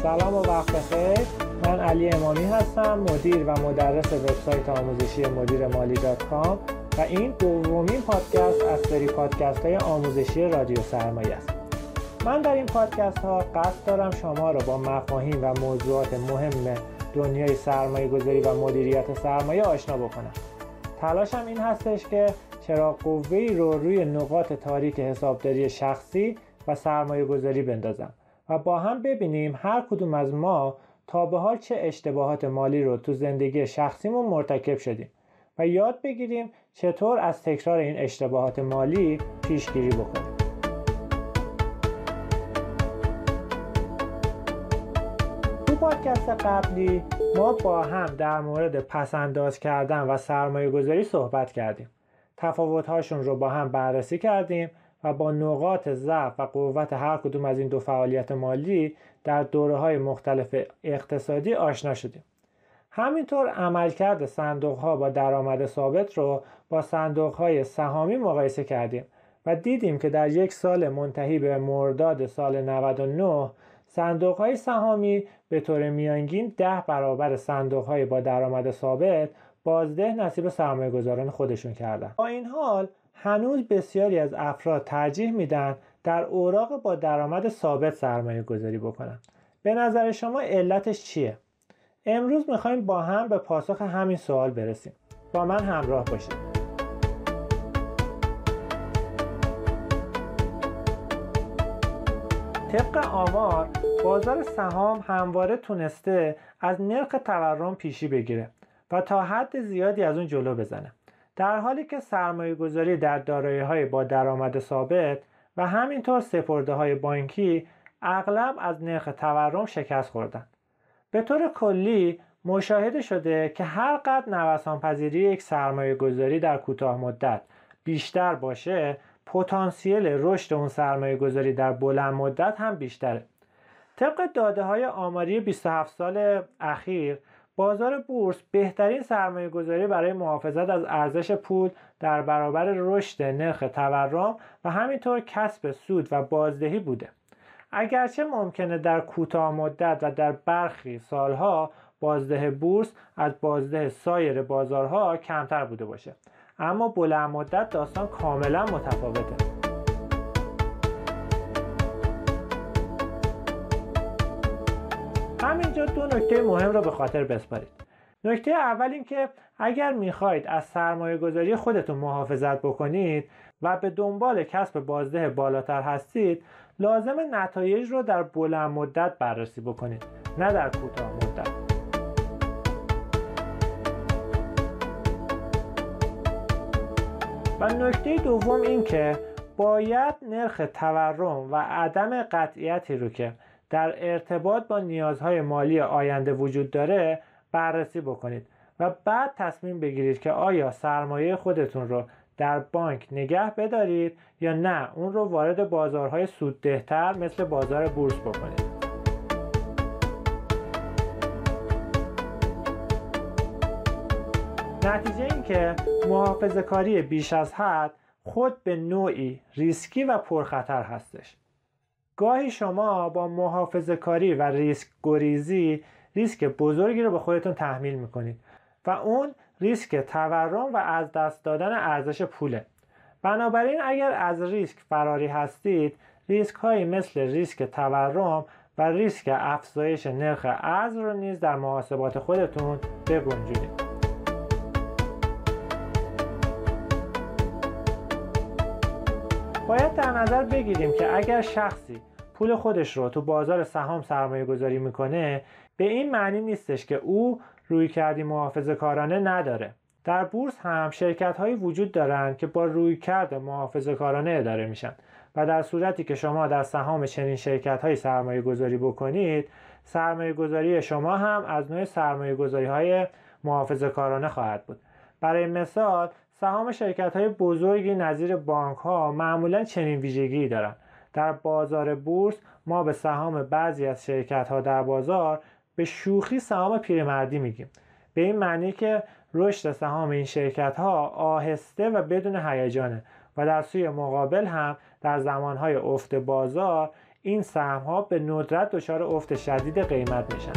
سلام و وقت بخیر. من علی امامی هستم، مدیر و مدرس وبسایت آموزشی مدیرمالی.com و این دومین پادکست از سری پادکست های آموزشی رادیو سرمایه است. من در این پادکست ها قصد دارم شما را با مفاهیم و موضوعات مهم دنیای سرمایه گذاری و مدیریت سرمایه آشنا بکنم. تلاشم این هستش که چراغ قوه‌ای رو روی نقاط تاریک حسابداری شخصی و سرمایه گذاری بندازم و با هم ببینیم هر کدوم از ما تا به حال چه اشتباهات مالی رو تو زندگی شخصیمون مرتکب شدیم و یاد بگیریم چطور از تکرار این اشتباهات مالی پیشگیری بکنیم. تو پادکست قبلی ما با هم در مورد پس‌انداز کردن و سرمایه گذاری صحبت کردیم. تفاوت‌هاشون رو با هم بررسی کردیم و با نقاط ضعف و قوت هر کدوم از این دو فعالیت مالی در دوره‌های مختلف اقتصادی آشنا شدیم. همینطور عملکرد صندوق‌ها با درآمد ثابت رو با صندوق‌های سهامی مقایسه کردیم و دیدیم که در یک سال منتهی به مرداد سال 99 صندوق‌های سهامی به طور میانگین 10 برابر صندوق‌های با درآمد ثابت بازده نصیب سرمایه‌گذاران خودشون کردن. با این حال هنوز بسیاری از افراد ترجیح میدن در اوراق با درآمد ثابت سرمایه گذاری بکنن. به نظر شما علتش چیه؟ امروز میخوایم با هم به پاسخ همین سوال برسیم. با من همراه باشید. طبق آمار بازار سهام همواره تونسته از نرخ تورم پیشی بگیره و تا حد زیادی از اون جلو بزنه، در حالی که سرمایه گذاری در دارایی‌های با درآمد ثابت و همینطور سپرده‌های بانکی اغلب از نرخ تورم شکست خوردن. به طور کلی مشاهده شده که هر قدر نوسان‌پذیری یک سرمایه گذاری در کوتاه مدت بیشتر باشه، پتانسیل رشد اون سرمایه گذاری در بلند مدت هم بیشتره. طبق داده‌های آماری 27 سال اخیر، بازار بورس بهترین سرمایه گذاری برای محافظت از ارزش پول در برابر رشد نرخ تورم و همینطور کسب سود و بازدهی بوده. اگرچه ممکنه در کوتاه مدت و در برخی سالها بازده بورس از بازده سایر بازارها کمتر بوده باشه، اما بلند مدت داستان کاملا متفاوته. همینجا دو نکته مهم رو به خاطر بسپارید. نکته اول این که اگر میخواید از سرمایه گذاری خودتون محافظت بکنید و به دنبال کسب بازده بالاتر هستید، لازم نتایج رو در بلند مدت بررسی بکنید، نه در کوتاه مدت. و نکته دوم این که باید نرخ تورم و عدم قطعیتی رو که در ارتباط با نیازهای مالی آینده وجود داره بررسی بکنید و بعد تصمیم بگیرید که آیا سرمایه خودتون رو در بانک نگه بدارید یا نه اون رو وارد بازارهای سوددهتر مثل بازار بورس بکنید. نتیجه این که محافظه‌کاری بیش از حد خود به نوعی ریسکی و پرخطر هستش. گاهی شما با محافظه‌کاری و ریسک گریزی ریسک بزرگی رو به خودتون تحمیل میکنید و اون ریسک تورم و از دست دادن ارزش پوله. بنابراین اگر از ریسک فراری هستید، ریسک هایی مثل ریسک تورم و ریسک افزایش نرخ ارز رو نیز در محاسبات خودتون بگنجونید. باید در نظر بگیریم که اگر شخصی پول خودش رو تو بازار سهام سرمایه گذاری میکنه، به این معنی نیستش که او رویکردی محافظه‌کارانه نداره. در بورس هم شرکت هایی وجود دارن که با رویکرد محافظه‌کارانه اداره میشن و در صورتی که شما در سهام چنین شرکت هایی سرمایه گذاری بکنید، سرمایه گذاری شما هم از نوع سرمایه گذاری های محافظه‌کارانه خواهد بود. برای مثال سهام شرکت‌های بزرگی نظیر بانک‌ها معمولاً چنین ویژگی دارند. در بازار بورس ما به سهام بعضی از شرکت‌ها در بازار به شوخی سهام پیرمردی میگیم، به این معنی که رشد سهام این شرکت‌ها آهسته و بدون هیجانه و در سوی مقابل هم در زمان‌های افت بازار این سهم‌ها به ندرت دچار افت شدید قیمت میشن.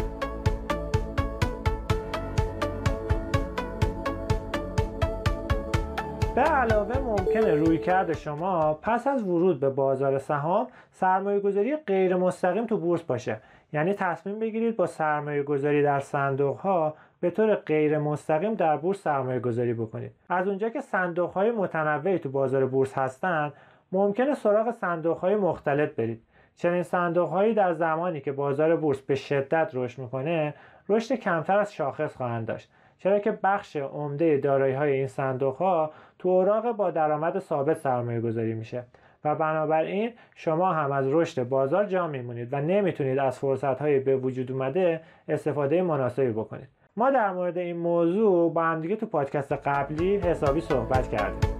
به علاوه ممکنه رویکرد شما پس از ورود به بازار سهام سرمایه‌گذاری غیر مستقیم تو بورس باشه. یعنی تصمیم بگیرید با سرمایه‌گذاری در صندوق‌ها به طور غیر مستقیم در بورس سرمایه‌گذاری بکنید. از اونجا که صندوق‌های متنوعی تو بازار بورس هستن، ممکنه سراغ صندوق‌های مختلف برید. چنین صندوق‌هایی در زمانی که بازار بورس به شدت رشد می‌کنه، رشد کمتر از شاخص خواهند داشت. چرا که بخش عمده دارایی‌های این صندوق‌ها تو اوراق با درآمد ثابت سرمایه‌گذاری میشه و بنابراین شما هم از رشد بازار جا میمونید و نمیتونید از فرصت‌های به وجود اومده استفاده مناسبی بکنید. ما در مورد این موضوع با هم دیگه تو پادکست قبلی حسابی صحبت کردیم.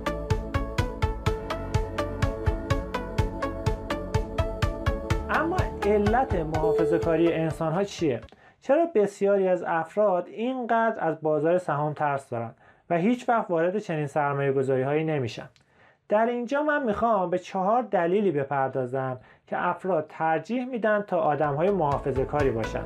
اما علت محافظه‌کاری انسان‌ها چیه؟ چرا بسیاری از افراد اینقدر از بازار سهام ترس دارن و هیچ وقت وارد چنین سرمایه‌گذاری‌هایی نمیشن؟ در اینجا من میخوام به 4 دلیلی بپردازم که افراد ترجیح میدن تا آدم‌های محافظه‌کاری باشن.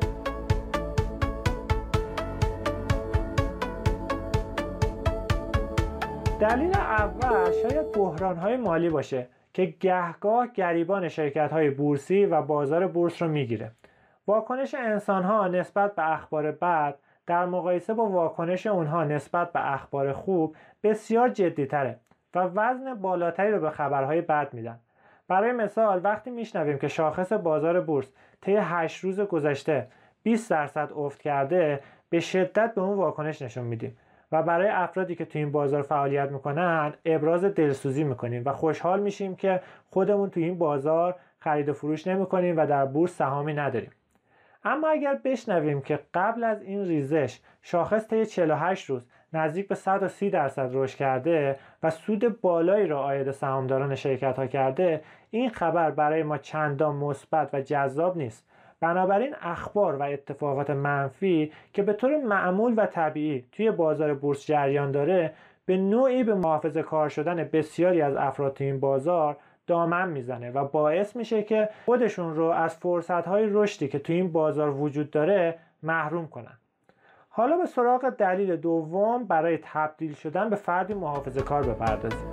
دلیل اول شاید بحران‌های مالی باشه که گهگاه گریبان شرکت‌های بورسی و بازار بورس رو میگیره. واکنش انسان‌ها نسبت به اخبار بد در مقایسه با واکنش اونها نسبت به اخبار خوب بسیار جدی‌تره و وزن بالاتری رو به خبرهای بد میدن. برای مثال وقتی میشنویم که شاخص بازار بورس طی 8 روز گذشته 20% افت کرده، به شدت به اون واکنش نشون میدیم و برای افرادی که تو این بازار فعالیت میکنن ابراز دلسوزی میکنیم و خوشحال میشیم که خودمون تو این بازار خرید و فروش نمیکنیم و در بورس سهامی نداریم. اما اگر بشنویم که قبل از این ریزش شاخص طی 48 روز نزدیک به 130% رشد کرده و سود بالایی را عاید سهامداران شرکت ها کرده، این خبر برای ما چندان مثبت و جذاب نیست. بنابراین اخبار و اتفاقات منفی که به طور معمول و طبیعی توی بازار بورس جریان داره، به نوعی به محافظه‌کار شدن بسیاری از افراد توی این بازار دامن میزنه و باعث میشه که خودشون رو از فرصت‌های رشدی که توی این بازار وجود داره محروم کنن. حالا به سراغ دلیل دوم برای تبدیل شدن به فردی محافظه‌کار بپردازیم.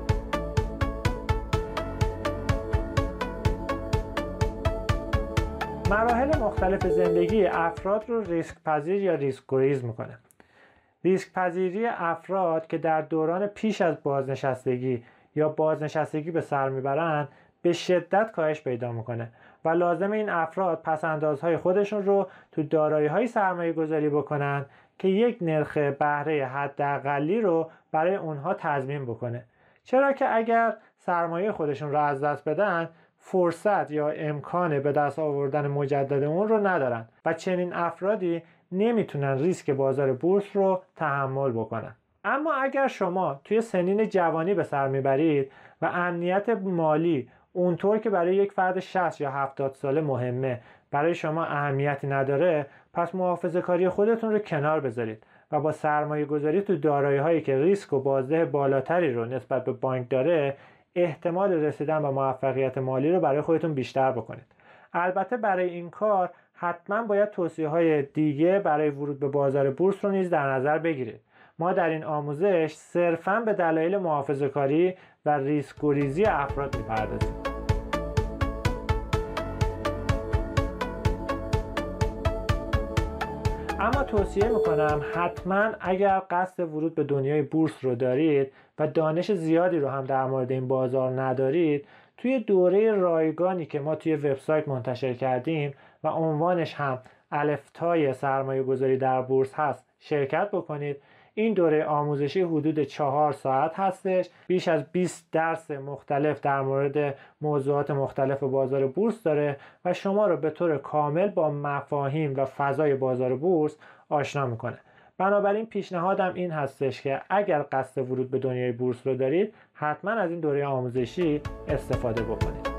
مراحل مختلف زندگی افراد رو ریسک پذیر یا ریسک گریز میکنه. ریسک پذیری افراد که در دوران پیش از بازنشستگی یا بازنشستگی به سر میبرن به شدت کاهش پیدا میکنه و لازم این افراد پس‌اندازهای خودشون رو تو دارایی‌های سرمایه گذاری بکنن که یک نرخ بهره حداقلی رو برای اونها تضمین بکنه. چرا که اگر سرمایه خودشون رو از دست بدن، فرصت یا امکان به دست آوردن مجدد اون رو ندارن و چنین افرادی نمیتونن ریسک بازار بورس رو تحمل بکنن. اما اگر شما توی سنین جوانی به سر میبرید و امنیت مالی اونطور که برای یک فرد 60 یا 70 ساله مهمه برای شما اهمیتی نداره، پس محافظه‌کاری خودتون رو کنار بذارید و با سرمایه گذاری تو دارایی هایی که ریسک و بازده بالاتری رو نسبت به بانک داره، احتمال رسیدن به موفقیت مالی رو برای خودتون بیشتر بکنید. البته برای این کار حتما باید توصیه‌های دیگه برای ورود به بازار بورس رو نیز در نظر بگیرید. ما در این آموزش صرفاً به دلایل محافظه‌کاری و ریسک گریزی افراد می‌پردازیم. اما توصیه میکنم حتما اگر قصد ورود به دنیای بورس رو دارید و دانش زیادی رو هم در مورد این بازار ندارید، توی دوره رایگانی که ما توی وبسایت منتشر کردیم و عنوانش هم الفتای سرمایه گذاری در بورس هست شرکت بکنید. این دوره آموزشی حدود 4 ساعت هستش، بیش از 20 درس مختلف در مورد موضوعات مختلف بازار بورس داره و شما رو به طور کامل با مفاهیم و فضای بازار بورس آشنا میکنه. بنابراین پیشنهادم این هستش که اگر قصد ورود به دنیای بورس رو دارید، حتما از این دوره آموزشی استفاده بکنید.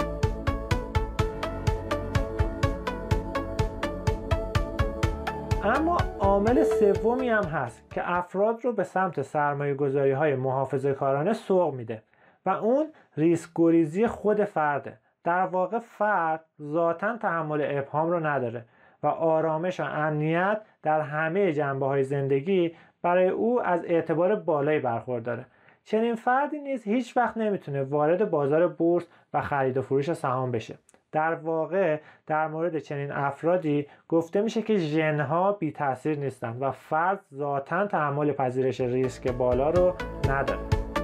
اما عامل سومی هم هست که افراد رو به سمت سرمایه‌گذاری‌های محافظه‌کارانه سوق میده و اون ریسک گریزی خود فرده در واقع فرد ذاتاً تحمل ابهام رو نداره و آرامش و امنیت در همه جنبه‌های زندگی برای او از اعتبار بالایی برخورداره. چنین فردی نیز هیچ وقت نمیتونه وارد بازار بورس و خرید و فروش سهام بشه. در واقع در مورد چنین افرادی گفته میشه که ژن‌ها بی تاثیر نیستن و فرد ذاتاً تحمل پذیرش ریسک بالا رو نداره.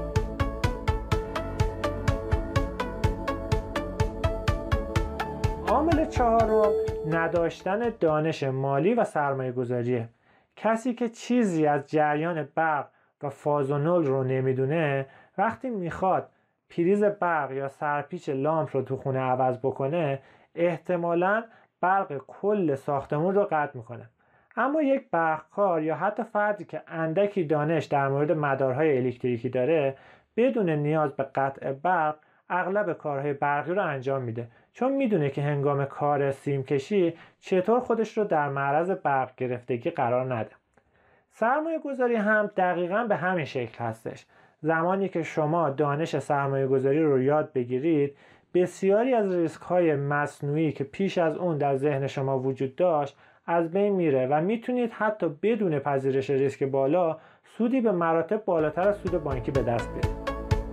عامل چهارم نداشتن دانش مالی و سرمایه گذاریه. کسی که چیزی از جریان برق و فاز و نل رو نمیدونه وقتی میخواد پریز برق یا سرپیچ لامپ رو تو خونه عوض بکنه احتمالاً برق کل ساختمون رو قطع میکنه. اما یک برقکار یا حتی فردی که اندکی دانش در مورد مدارهای الکتریکی داره بدون نیاز به قطع برق اغلب کارهای برقی رو انجام میده، چون میدونه که هنگام کار سیمکشی چطور خودش رو در معرض برق گرفتگی قرار نده. سرمایه گذاری هم دقیقاً به همین شکل هستش. زمانی که شما دانش سرمایه گذاری رو یاد بگیرید بسیاری از ریسک های مصنوعی که پیش از اون در ذهن شما وجود داشت از بین میره و میتونید حتی بدون پذیرش ریسک بالا سودی به مراتب بالاتر از سود بانکی به دست بیارید.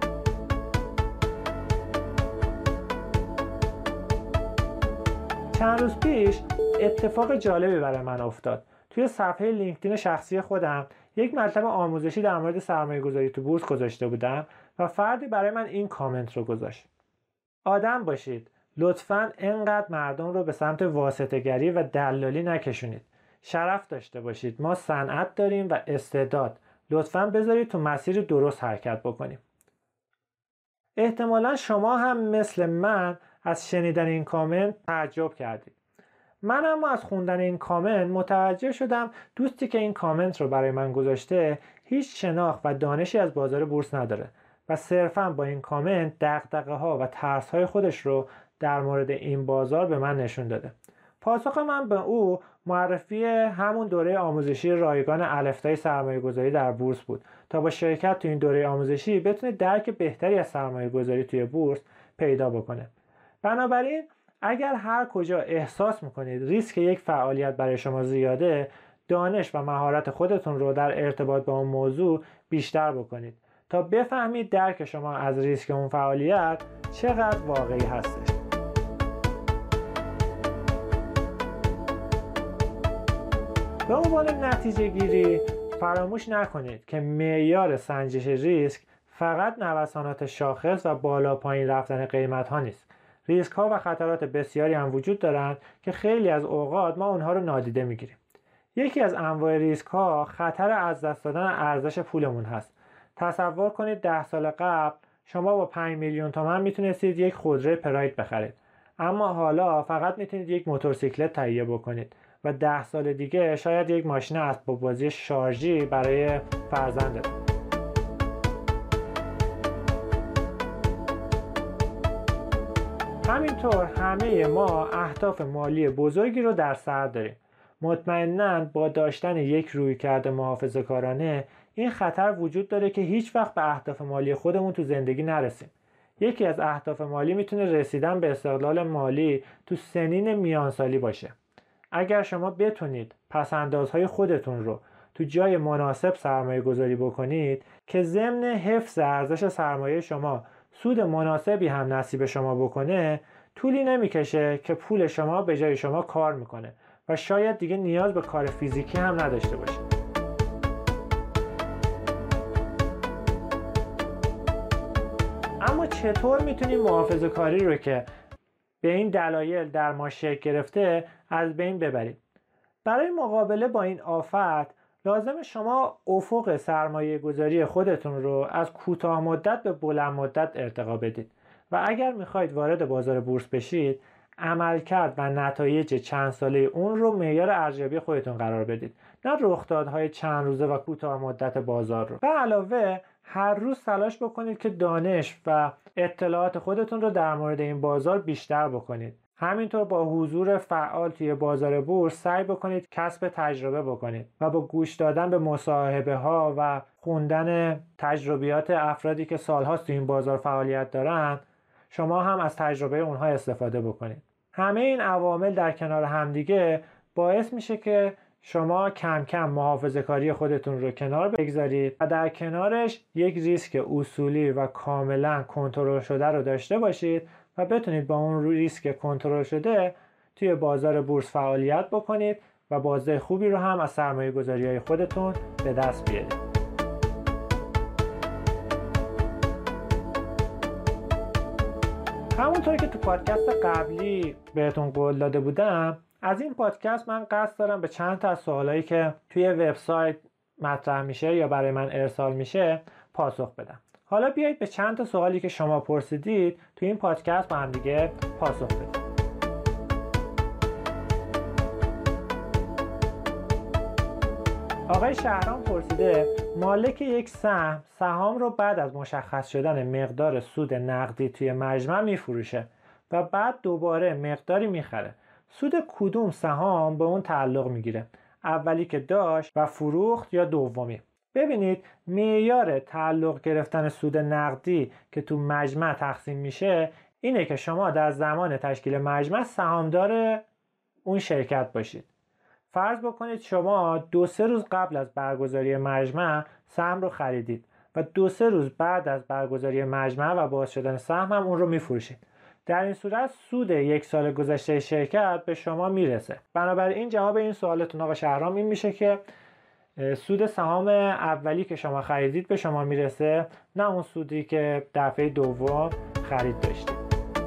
چند روز پیش اتفاق جالبی برای من افتاد. توی صفحه لینکدین شخصی خودم یک مطلب آموزشی در مورد سرمایه گذاری تو بورس گذاشته بودم و فردی برای من این کامنت رو گذاشت: آدم باشید، لطفاً انقدر مردم رو به سمت واسطه‌گری و دلالی نکشونید. شرف داشته باشید، ما صنعت داریم و استعداد، لطفاً بذارید تو مسیر درست حرکت بکنیم. احتمالاً شما هم مثل من از شنیدن این کامنت تعجب کردید. من اما از خوندن این کامنت متوجه شدم دوستی که این کامنت رو برای من گذاشته هیچ شناخت و دانشی از بازار بورس نداره و صرفاً با این کامنت دغدغه‌ها و ترس‌های خودش رو در مورد این بازار به من نشون داده. پاسخ من به او معرفی همون دوره آموزشی رایگان الفبای سرمایه‌گذاری در بورس بود تا با شرکت تو این دوره آموزشی بتونه درک بهتری از سرمایه‌گذاری توی بورس پیدا بکنه. بنابراین اگر هر کجا احساس میکنید ریسک یک فعالیت برای شما زیاده، دانش و مهارت خودتون رو در ارتباط با اون موضوع بیشتر بکنید تا بفهمید درک شما از ریسک اون فعالیت چقدر واقعی هستش. به عنوان نتیجه گیری فراموش نکنید که معیار سنجش ریسک فقط نوسانات شاخص و بالا پایین رفتن قیمت ها نیست. ریسک ها و خطرات بسیاری هم وجود دارند که خیلی از اوقات ما اونها رو نادیده میگیریم. یکی از انواع ریسک ها خطر از دست دادن ارزش پولمون هست. تصور کنید 10 سال قبل شما با 5 میلیون تومان میتونستید یک خودروی پراید بخرید، اما حالا فقط میتونید یک موتورسیکلت تهیه بکنید و 10 سال دیگه شاید یک ماشین اسباب بازی شارژی برای فرزندتون. همینطور همه ما اهداف مالی بزرگی رو در سر داریم. مطمئناً با داشتن یک رویکرد محافظه‌کارانه این خطر وجود داره که هیچ وقت به اهداف مالی خودمون تو زندگی نرسیم. یکی از اهداف مالی میتونه رسیدن به استقلال مالی تو سنین میانسالی باشه. اگر شما بتونید پس‌اندازهای خودتون رو تو جای مناسب سرمایه گذاری بکنید که ضمن حفظ ارزش سرمایه شما سود مناسبی هم نصیب شما بکنه، طولی نمیکشه که پول شما به جای شما کار میکنه و شاید دیگه نیاز به کار فیزیکی هم نداشته باشید. اما چطور میتونیم محافظه‌کاری رو که به این دلایل در ما شکل گرفته از بین ببرید؟ برای مقابله با این آفت لازم شما افق سرمایه گذاری خودتون رو از کوتاه مدت به بلند مدت ارتقا بدید و اگر میخواید وارد بازار بورس بشید عملکرد و نتایج چند ساله اون رو معیار ارزیابی خودتون قرار بدید، نه رخدادهای چند روزه و کوتاه مدت بازار رو. به علاوه هر روز تلاش بکنید که دانش و اطلاعات خودتون رو در مورد این بازار بیشتر بکنید. همینطور با حضور فعال توی بازار بورس سعی بکنید کسب تجربه بکنید و با گوش دادن به مصاحبه ها و خوندن تجربیات افرادی که سالهاست توی این بازار فعالیت دارن شما هم از تجربه اونها استفاده بکنید. همه این عوامل در کنار همدیگه باعث میشه که شما کم کم محافظه‌کاری خودتون رو کنار بگذارید و در کنارش یک ریسک اصولی و کاملا کنترل شده رو داشته باشید و بتونید با اون ریسک کنترل شده توی بازار بورس فعالیت بکنید و بازده خوبی رو هم از سرمایه‌گذاری‌های خودتون به دست بیارید. همونطوری که تو پادکست قبلی بهتون قول داده بودم، از این پادکست من قصد دارم به چند تا از سوالایی که توی وبسایت مطرح میشه یا برای من ارسال میشه پاسخ بدم. حالا بیایید به چند تا سوالی که شما پرسیدید توی این پادکست با هم دیگه پاسخ بدیم. آقای شهرام پرسیده مالک یک سهام رو بعد از مشخص شدن مقدار سود نقدی توی مجمع میفروشه و بعد دوباره مقداری میخره. سود کدوم سهام به اون تعلق میگیره؟ اولی که داشت و فروخت یا دومی؟ ببینید معیار تعلق گرفتن سود نقدی که تو مجمع تقسیم میشه اینه که شما در زمان تشکیل مجمع سهامدار اون شرکت باشید. فرض بکنید شما 2-3 روز قبل از برگزاری مجمع سهم رو خریدید و 2-3 روز بعد از برگزاری مجمع و باز شدن سهم هم اون رو میفروشید. در این صورت سود 1 سال گذشته شرکت به شما میرسه. بنابراین جواب این سوالتون آقا شهرام این میشه که سود سهام اولی که شما خریدید به شما میرسه، نه اون سودی که دفعه دوم خرید داشتید.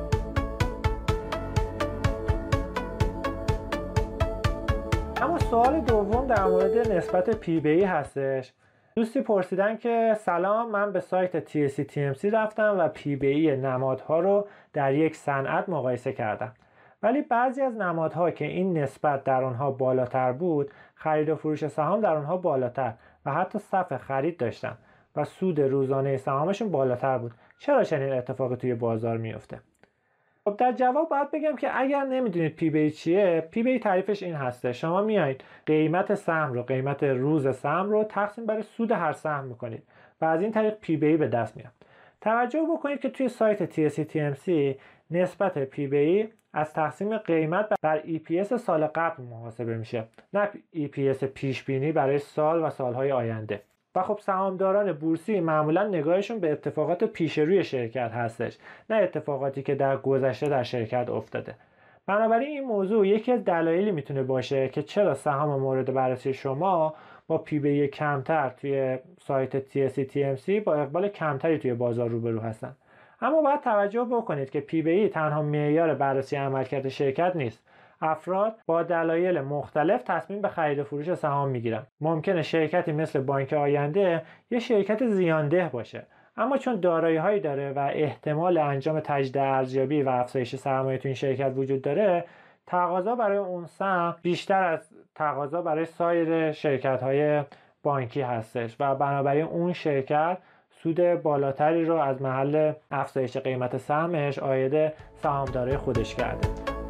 اما سوال دوم در مورد نسبت پی بی ای هستش. دوستی پرسیدن که سلام، من به سایت TSE-TMC رفتم و پی بی ای نمادها رو در یک صنعت مقایسه کردم، ولی بعضی از نمادها که این نسبت در آنها بالاتر بود خرید و فروش سهام در آنها بالاتر و حتی صف خرید داشتن و سود روزانه سهامشون بالاتر بود. چرا چنین اتفاقی توی بازار میفته؟ خب در جواب باید بگم که اگر نمیدونید پی بی ای چیه، پی بی ای تعریفش این هسته: شما میایید قیمت سهم رو، قیمت روز سهم رو تقسیم بر سود هر سهم میکنید و از این طریق پی بی ای به دست میاد. توجه بکنید که توی سایت TSE-TMC نسبت پی بی ای از تقسیم قیمت بر EPS سال قبل محاسبه میشه، نه EPS پیش بینی برای سال و سالهای آینده. و خب سهامداران بورسی معمولا نگاهشون به اتفاقات پیش روی شرکت هستش، نه اتفاقاتی که در گذشته در شرکت افتاده. بنابراین این موضوع یکی از دلایلی میتونه باشه که چرا سهام مورد بررسی شما با پی بی ای کمتر توی سایت TSE-TMC با اقبال کمتری توی بازار روبرو هستن. اما باید توجه بکنید که پی بی ای تنها معیار بررسی عملکرد شرکت نیست. افراد با دلایل مختلف تصمیم به خرید و فروش سهام میگیرن. ممکنه شرکتی مثل بانک آینده یه شرکت زیانده باشه، اما چون دارایی‌هایی داره و احتمال انجام تجدید ارزیابی و افزایش سرمایه تو این شرکت وجود داره، تقاضا برای اون سهم بیشتر از تقاضا برای سایر شرکت‌های بانکی هستش و بنابراین اون شرکت سود بالاتری رو از محل افزایش قیمت سهمش عاید سهامدارای خودش کرده.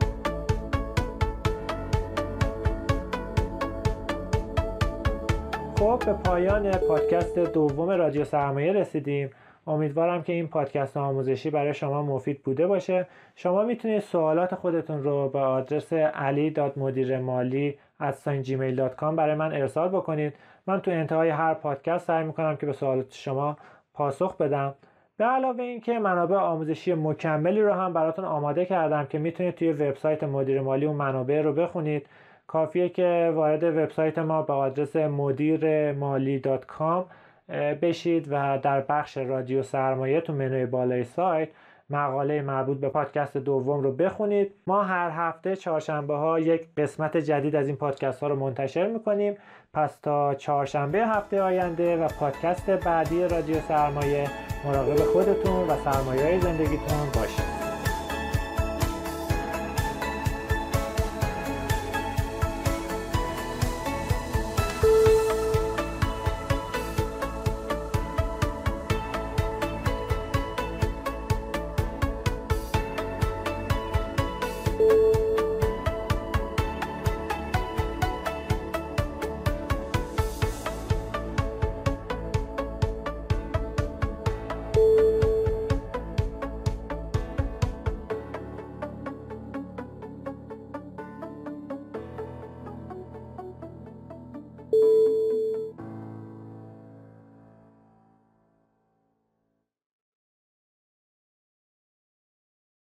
خب به پایان پادکست دوم رادیو سرمایه رسیدیم. امیدوارم که این پادکست آموزشی برای شما مفید بوده باشه. شما میتونید سوالات خودتون رو به آدرس ali.mudiremali@gmail.com برای من ارسال بکنید. من تو انتهای هر پادکست سعی میکنم که به سوالات شما پاسخ بدم. به علاوه این که منابع آموزشی مکملی رو هم براتون آماده کردم که میتونید توی وبسایت مدیر مالی اون منابع رو بخونید. کافیه که وارد وبسایت ما به آدرس mudiremali.com بشید و در بخش رادیو سرمایه تو منوی بالای سایت مقاله مربوط به پادکست دوم رو بخونید. ما هر هفته چهارشنبه ها یک قسمت جدید از این پادکست ها رو منتشر میکنیم. پس تا چهارشنبه هفته آینده و پادکست بعدی رادیو سرمایه، مراقب خودتون و سرمایه‌های زندگیتون باشید.